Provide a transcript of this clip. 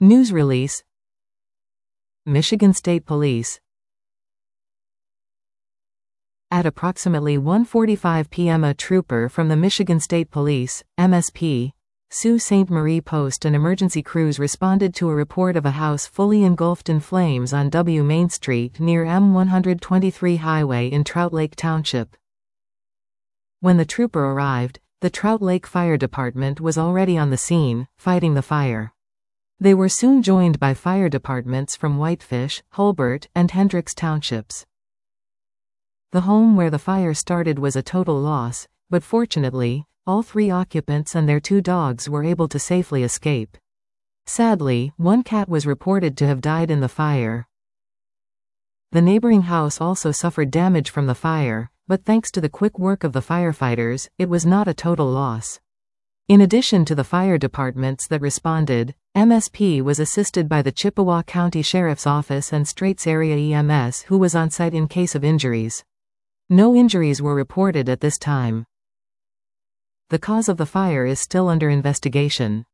News release. Michigan State Police. At approximately 1:45 p.m. a trooper from the Michigan State Police, MSP, Sault Ste. Marie Post and emergency crews responded to a report of a house fully engulfed in flames on W Main Street near M123 Highway in Trout Lake Township. When the trooper arrived, the Trout Lake Fire Department was already on the scene, fighting the fire. They were soon joined by fire departments from Whitefish, Hulbert, and Hendricks Townships. The home where the fire started was a total loss, but fortunately, all 3 occupants and their 2 dogs were able to safely escape. Sadly, 1 cat was reported to have died in the fire. The neighboring house also suffered damage from the fire, but thanks to the quick work of the firefighters, it was not a total loss. In addition to the fire departments that responded, MSP was assisted by the Chippewa County Sheriff's Office and Straits Area EMS, who was on site in case of injuries. No injuries were reported at this time. The cause of the fire is still under investigation.